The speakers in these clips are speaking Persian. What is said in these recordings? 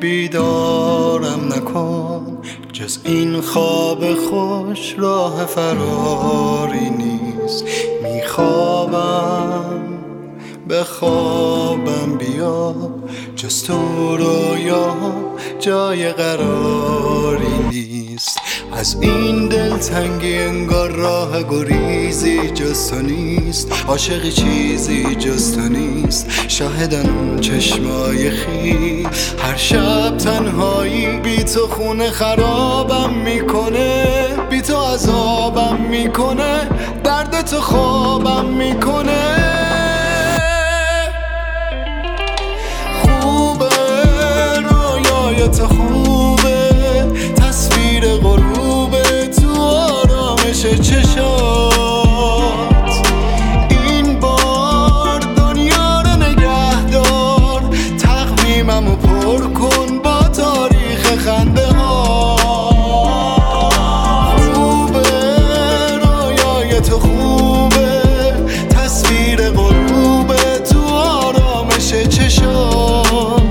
بیدارم نکن، جز این خواب خوش راه فراری نیست. میخوابم به خوابم بیا، جز تو رویا جای قراری نیست. از این دلتنگی انگار راه گریزی جز تو نیست، عاشقی چیزی جز تو نیست. شاهدن چشمای خیس، هر شب تنهایی بی تو خونه خرابم میکنه، بی تو عذابم میکنه، درد تو خوابم میکنه. خوبه رویای تو، خوبه تصویر غروبه تو آرامش چشات. این بار دنیا رو نگه دار، تقویممو پر کن با تاریخ خنده ها. خوبه رویای تو، خوبه تصویر غروبه تو آرامش چشات.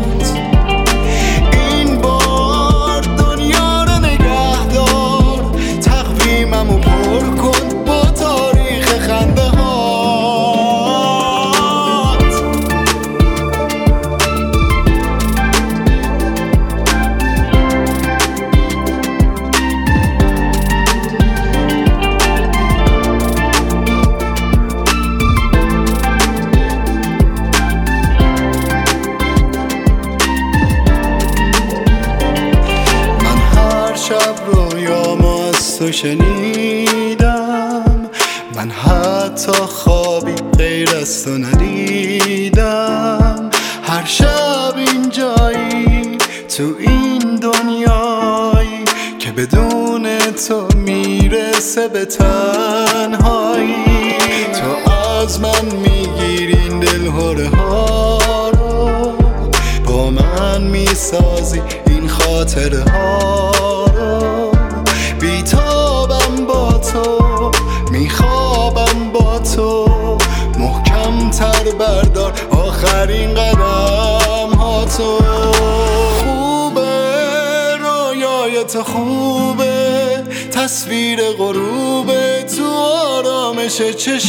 شب رویامو از تو شنیدم، من حتی خوابی غیر از تو ندیدم. هر شب اینجایی تو این دنیایی که بدون تو میرسه به تنهایی. تو از من میگیری این دلهره ها رو، با من میسازی این خاطره ها رو. بیتابم با تو، میخوابم با تو، محکم تر بردار آخرین قدم ها تو. خوبه رویای تو، خوبه تصویر غروبه تو آرامش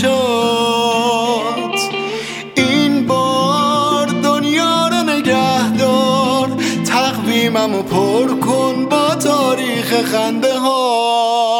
چشات. این بار دنیا رو نگه دار، تقویممو پر کن با تاریخ خنده ها.